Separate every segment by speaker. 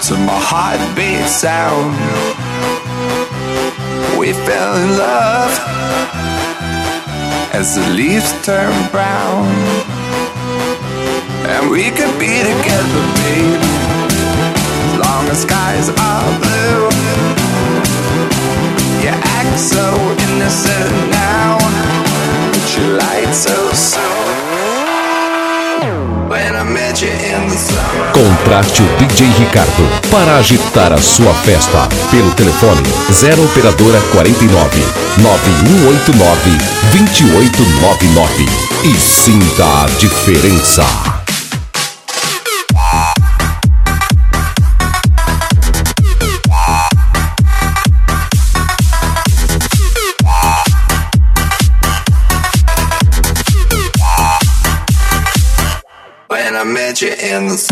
Speaker 1: to my heartbeat sound. We fell in love as the leaves turn brown. And we could be together, babe, as long as skies are blue. You act so innocent now, but you lied so soon. When I met you in the summer.
Speaker 2: Contrate o DJ Ricardo para agitar a sua festa pelo telefone 0 operadora 49 9189 2899 e sinta a diferença.
Speaker 1: When I met you in the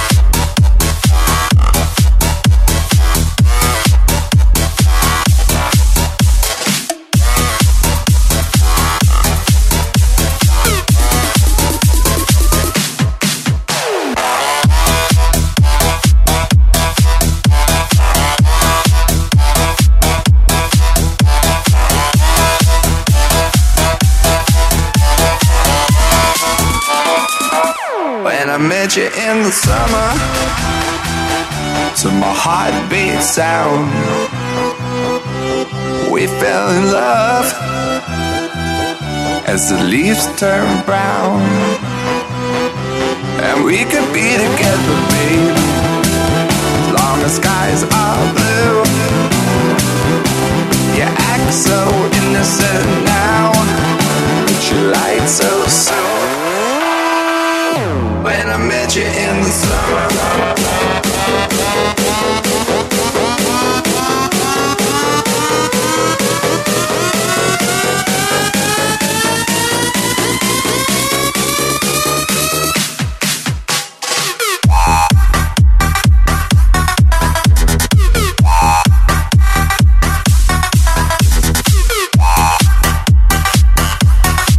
Speaker 1: When I met you in the summer, to my heartbeat sound. We fell in love as the leaves turn brown. And we could be together, babe, as long as skies are blue. You act so innocent now, but you lied so soon. When I met you in the summer.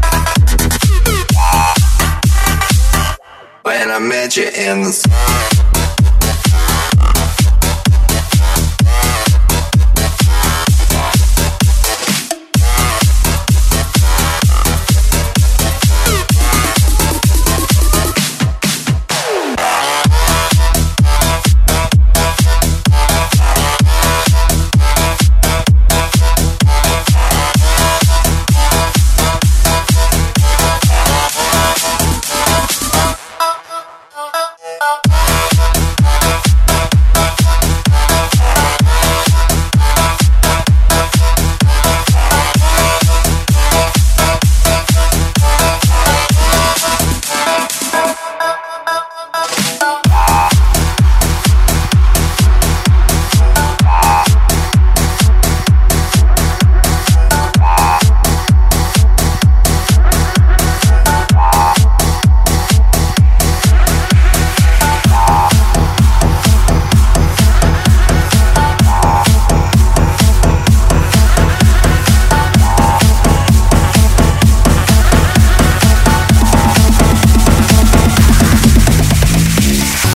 Speaker 1: When I met you in the